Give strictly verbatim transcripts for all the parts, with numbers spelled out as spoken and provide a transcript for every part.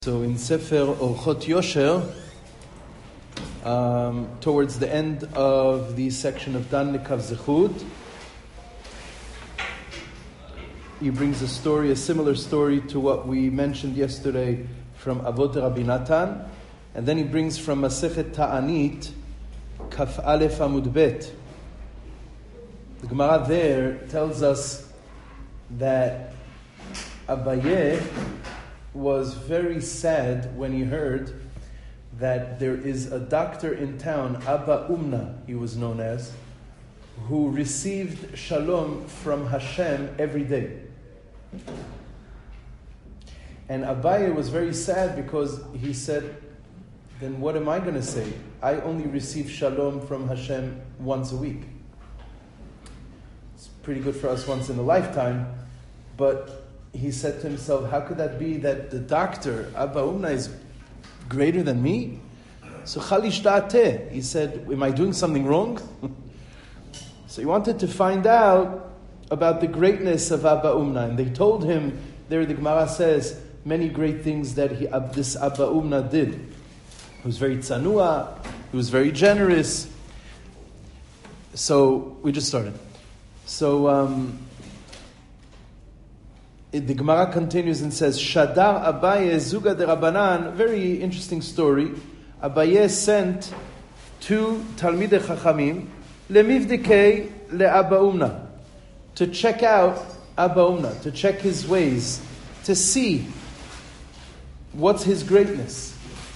So in Sefer Orchot Yosher, um, towards the end of the section of Dan Lekav Zechut, he brings a story, a similar story to what we mentioned yesterday from Avot Rabbi Natan, and then he brings from Masechet Ta'anit, Kaf Aleph Amud Bet. The Gemara there tells us that Abaye was very sad when he heard that there is a doctor in town, Abba Umna, he was known as, who received shalom from Hashem every day. And Abaye was very sad because he said, then what am I going to say? I only receive shalom from Hashem once a week. It's pretty good for us once in a lifetime, but he said to himself, how could that be that the doctor, Abba Umna, is greater than me? So Chalish Da'ateh, he said, am I doing something wrong? So he wanted to find out about the greatness of Abba Umna. And they told him, there the Gemara says, many great things that he, this Abba Umna did. He was very tzanua, he was very generous. So we just started. So, um... the Gemara continues and says, Shadar Abaye Zuga de Rabbanan, very interesting story. Abaye sent two Talmidei Chachamim, Lemivdekei le'Abba Umna, to check out Abba Umna, to check his ways, to see what's his greatness.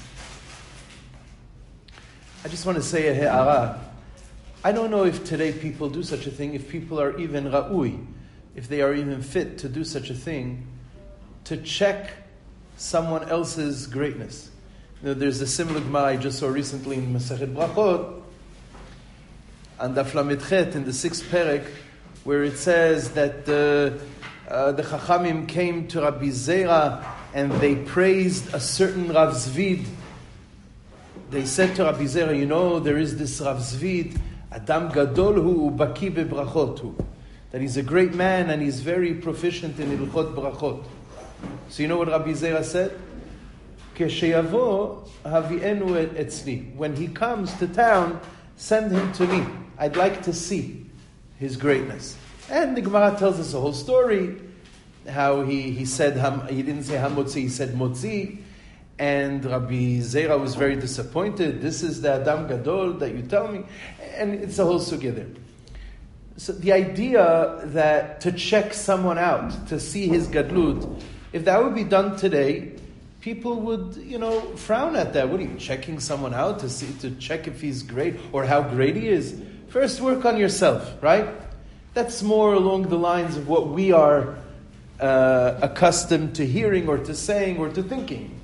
I just want to say a he'ara. I don't know if today people do such a thing, if people are even ra'ui, if they are even fit to do such a thing, to check someone else's greatness. You know, there's a similar Gemara I just saw recently in Masechet Brachot, and Daf Lamed Chet in the sixth perek, where it says that the, uh, the Chachamim came to Rabbi Zera and they praised a certain Rav Zvid. They said to Rabbi Zera, you know, there is this Rav Zvid, Adam Gadol hu Baki bebrachot hu. That he's a great man and he's very proficient in Ilchot Brachot. So you know what Rabbi Zera said? Kesheyavo havienu etzli. When he comes to town, send him to me. I'd like to see his greatness. And the Gemara tells us a whole story, how he, he said, he didn't say hamotzi, he said motzi. And Rabbi Zera was very disappointed. This is the Adam Gadol that you tell me. And it's a whole sugya there. So the idea that to check someone out, to see his gadlut, if that would be done today, people would, you know, frown at that. What are you, checking someone out to see, to check if he's great or how great he is? First, work on yourself, right? That's more along the lines of what we are uh, accustomed to hearing or to saying or to thinking.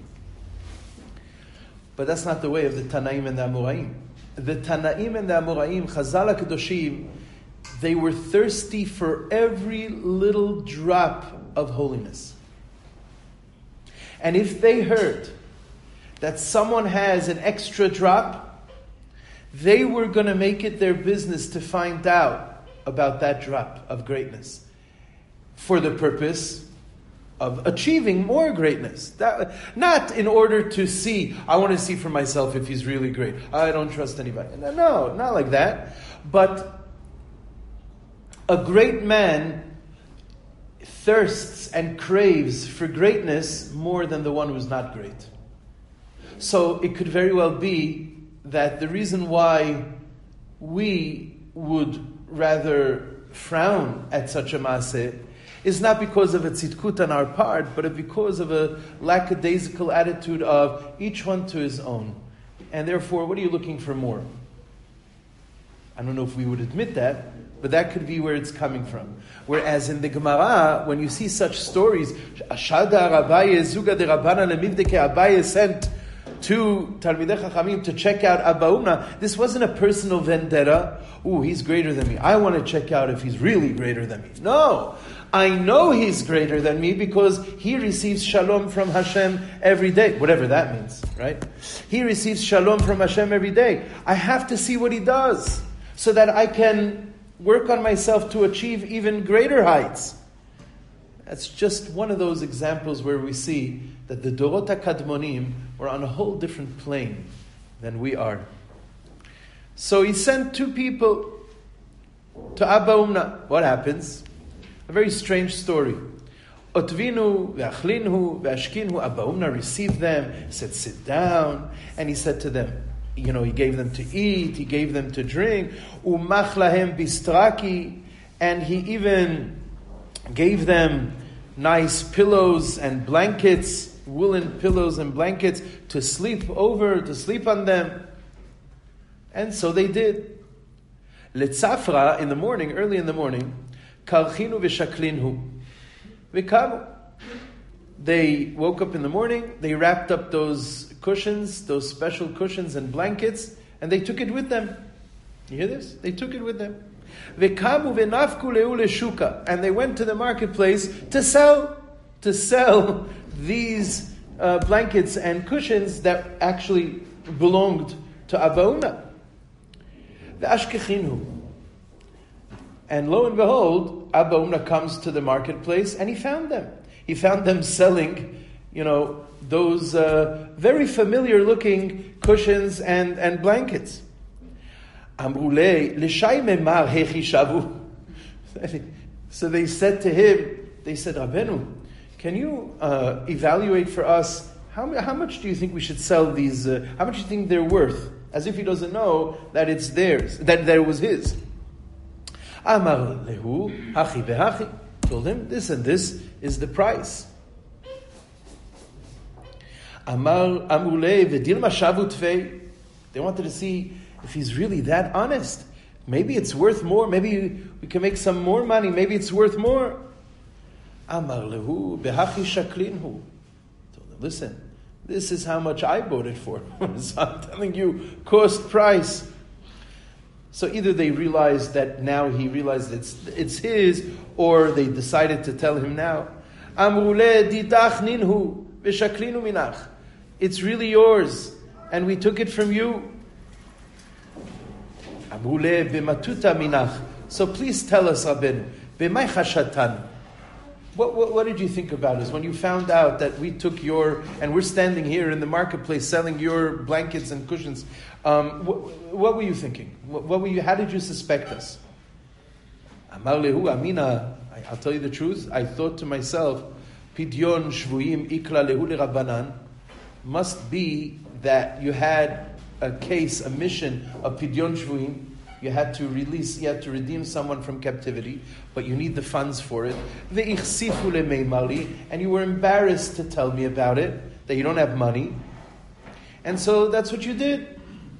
But that's not the way of the Tanaim and the Amoraim. The Tanaim and the Amoraim, Chazal HaKadoshim, they were thirsty for every little drop of holiness. And if they heard that someone has an extra drop, they were going to make it their business to find out about that drop of greatness for the purpose of achieving more greatness. That, not in order to see, I want to see for myself if he's really great. I don't trust anybody. No, not like that. But a great man thirsts and craves for greatness more than the one who's not great. So it could very well be that the reason why we would rather frown at such a maaseh is not because of a tzidkut on our part, but because of a lackadaisical attitude of each one to his own. And therefore, what are you looking for more? I don't know if we would admit that, but that could be where it's coming from. Whereas in the Gemara, when you see such stories, Ashada Abaye Zuga de Rabbana Lemivdeke, Abaye sent two Talmidei Chachamim to check out Abba Umna. This wasn't a personal vendetta. Ooh, he's greater than me. I want to check out if he's really greater than me. No, I know he's greater than me because he receives shalom from Hashem every day. Whatever that means, right? He receives shalom from Hashem every day. I have to see what he does so that I can work on myself to achieve even greater heights. That's just one of those examples where we see that the Dorot HaKadmonim were on a whole different plane than we are. So he sent two people to Abba Umna. What happens? A very strange story. Otvinu ve'achlinhu ve'ashkinhu. Abba Umna received them, said, sit down. And he said to them, you know, he gave them to eat, he gave them to drink. Umach lahem bistraki. And he even gave them nice pillows and blankets, woolen pillows and blankets to sleep over, to sleep on them. And so they did. Letzafra, in the morning, early in the morning, karchinu v'shaklinhu v'kamu. They woke up in the morning, they wrapped up those cushions, those special cushions and blankets, and they took it with them. You hear this? They took it with them. V'kamu v'nafku le'u le'shuka. And they went to the marketplace to sell, to sell these uh, blankets and cushions that actually belonged to Abba Umna. V'ashkechinu. And lo and behold, Abba Umna comes to the marketplace and he found them. He found them selling, you know, those uh, very familiar looking cushions and, and blankets. Amrule l'shay memar hechi shavu. So they said to him, they said, Rabbeinu, can you uh, evaluate for us, how, how much do you think we should sell these, uh, how much do you think they're worth? As if he doesn't know that it's theirs, that, that it was his. Amar lehu hachi vehachi. Told him, this and this is the price. Amar amrule v'dilma shavu tvei. They wanted to see if he's really that honest. Maybe it's worth more. Maybe we can make some more money. Maybe it's worth more. Amar lehu behachi shaklinhu. Told him, listen, this is how much I bought it for. So I'm telling you, cost price. So either they realized that now he realized it's it's his, or they decided to tell him now. Amrule didach ninhu v'shaklinu minach. It's really yours, and we took it from you. Amrule b'matuta minach. So please tell us, Rabbeinu, b'may chashatan. What, what what did you think about us when you found out that we took your, and we're standing here in the marketplace selling your blankets and cushions? Um, what, what were you thinking? What, what were you? How did you suspect us? Amar lehu amina. I'll tell you the truth. I thought to myself, pidyon shvuim ikla lehu leRabbanan. Must be that you had a case, a mission of pidyon shvuim. You had to release, you had to redeem someone from captivity, but you need the funds for it. Ve'ichsifu lemeimali, and you were embarrassed to tell me about it, that you don't have money. And so that's what you did.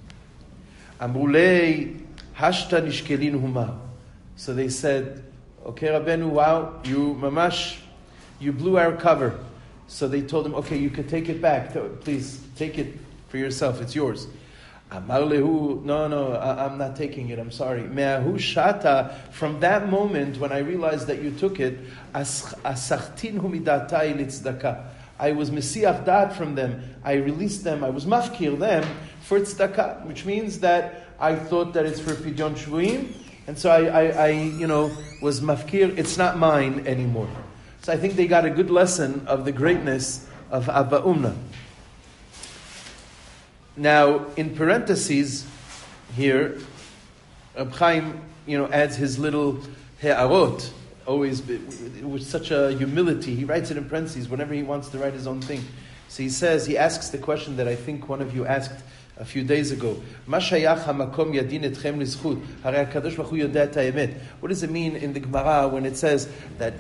Amrulei hashta nishkelin huma. So they said, okay, Rabbeinu, wow, you mamash, you blew our cover. So they told him, okay, you could take it back. Please, take it for yourself, it's yours. Amar lehu, no, no, I, I'm not taking it, I'm sorry. Me'ahu shata, from that moment when I realized that you took it, asachtinhu midatai litzdaka. I was mesiach dat from them. I released them. I was mafkir them for tzedakah, which means that I thought that it's for pidyon shvuim, and so I, I, I, you know, was mafkir. It's not mine anymore. So I think they got a good lesson of the greatness of Abba Umna. Now, in parentheses here, Reb Chaim, you know, adds his little he'arot, always with such a humility. He writes it in parentheses whenever he wants to write his own thing. So he says, he asks the question that I think one of you asked a few days ago. What does it mean in the Gemara when it says that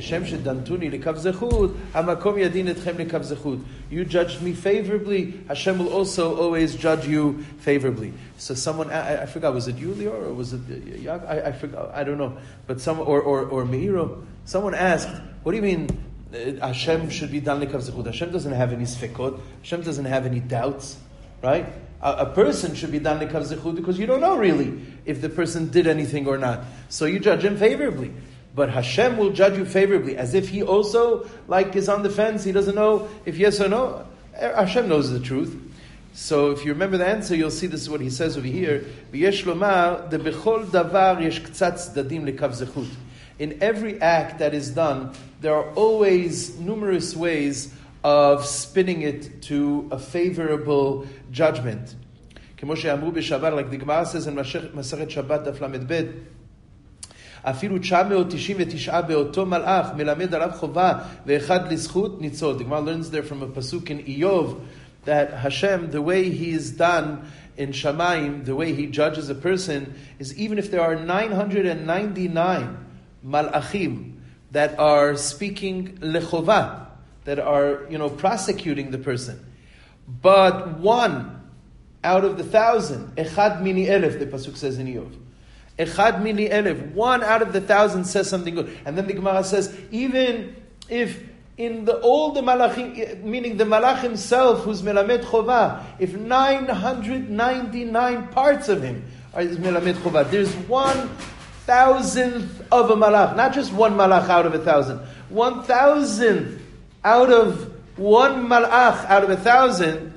you judged me favorably, Hashem will also always judge you favorably. So someone, I, I forgot, was it you, Lior, or was it Yaakov? I, I forgot, I don't know. But some, or or, or Meiro, someone asked, what do you mean Hashem should be done lekav zechut? Hashem doesn't have any sfekot. Hashem doesn't have any doubts, right? A, a person should be done lekav zechut because you don't know really if the person did anything or not. So you judge him favorably. But Hashem will judge you favorably, as if He also, like, is on the fence. He doesn't know if yes or no. Hashem knows the truth. So if you remember the answer, you'll see this is what he says over here. V'yesh lomar de bechol davar yesh k'tzat tzdadim lekav zechut. In every act that is done, there are always numerous ways of spinning it to a favorable judgment. Like the Gemara says in Masechet Shabbat Daf Lamed Bet, אפילו תשע מאות תשעים ותשע באותו מלאך מלמד עליו חובה ואחד לזכות ניצול. The Gemara learns there from a pasuk in Iyov that Hashem, the way He is done in Shamayim, the way He judges a person, is even if there are nine hundred ninety-nine malachim that are speaking lechova, that are, you know, prosecuting the person, but one out of the thousand, echad mini elef, the pasuk says in Iyov, echad mini elef, one out of the thousand says something good. And then the Gemara says, even if in the all the malachim, meaning the malach himself, who's melamed chova, if nine hundred ninety-nine parts of him are melamed chova, there's one thousandth of a malach, not just one malach out of a thousand, one thousandth out of one malach out of a thousand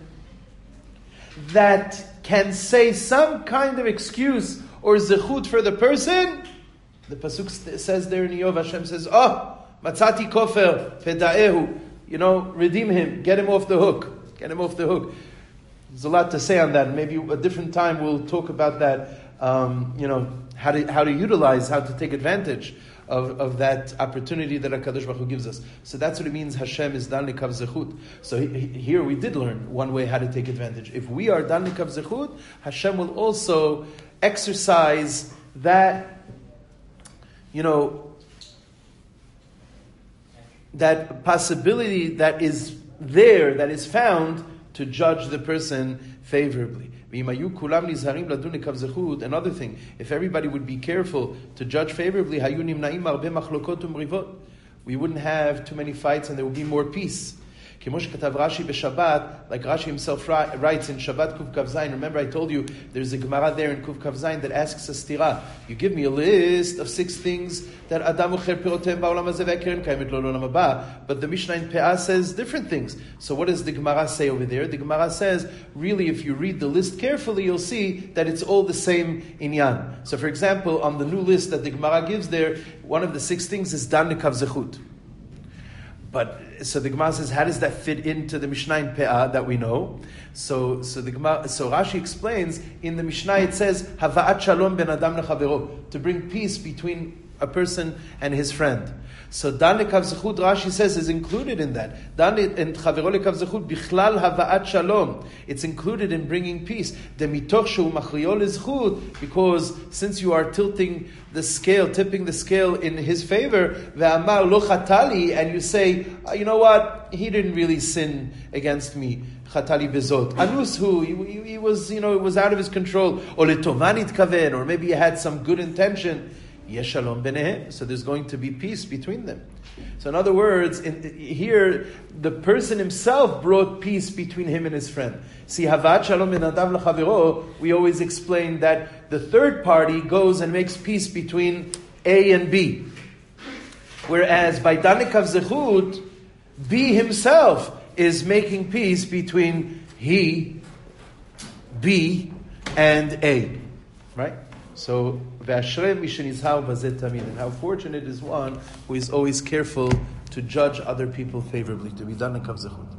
that can say some kind of excuse or zechut for the person. The pasuk says there in Iyov, Hashem says, oh, matzati kofer feda'ehu, you know, redeem him, get him off the hook, get him off the hook. There's a lot to say on that. Maybe a different time we'll talk about that, um, you know, how to how to utilize, how to take advantage of, of that opportunity that HaKadosh Baruch Hu gives us. So that's what it means, Hashem is dan likav zechut. So he, he, here we did learn one way how to take advantage. If we are dan likav zechut, Hashem will also exercise that, you know, that possibility that is there, that is found to judge the person favorably. Another thing, if everybody would be careful to judge favorably, we wouldn't have too many fights and there would be more peace. Like Rashi himself writes in Shabbat Kuv Kav Zayin. Remember, I told you there's a Gemara there in Kuv Kav Zayin that asks a stira. You give me a list of six things that Adam ucher pirotem ba'olam hazeh ve'keren kaimet lo l'olam haba. But the Mishnah in Pe'ah says different things. So what does the Gemara say over there? The Gemara says, really, if you read the list carefully, you'll see that it's all the same inyan. So, for example, on the new list that the Gemara gives there, one of the six things is dan likav zechut. But so the Gemara says, how does that fit into the Mishnah in Pe'ah that we know? So, so the Gemara, so Rashi explains in the Mishnah it says Hava'at Shalom ben Adam lechavero, to bring peace between a person and his friend. So dan lekav zechut, Rashi says, is included in that. Dan and chavero lekav zechut bichlal hava'at shalom. It's included in bringing peace. Demitoch shehu machriyo lezchut, because since you are tilting the scale, tipping the scale in his favor, ve'amar lo chatali, and you say, oh, you know what, he didn't really sin against me. Chatali bezot. Anushu, he, he, he was, you know, it was out of his control. Or letovanit kaven, or maybe he had some good intention. Yeshalom benehem. So there's going to be peace between them. So in other words, in, here the person himself brought peace between him and his friend. See, Havat Shalom ben Adam lechavero, we always explain that the third party goes and makes peace between A and B. Whereas by dan likav zechut, B himself is making peace between he, B, and A. Right? So, and how fortunate is one who is always careful to judge other people favorably, to be done likav zechut.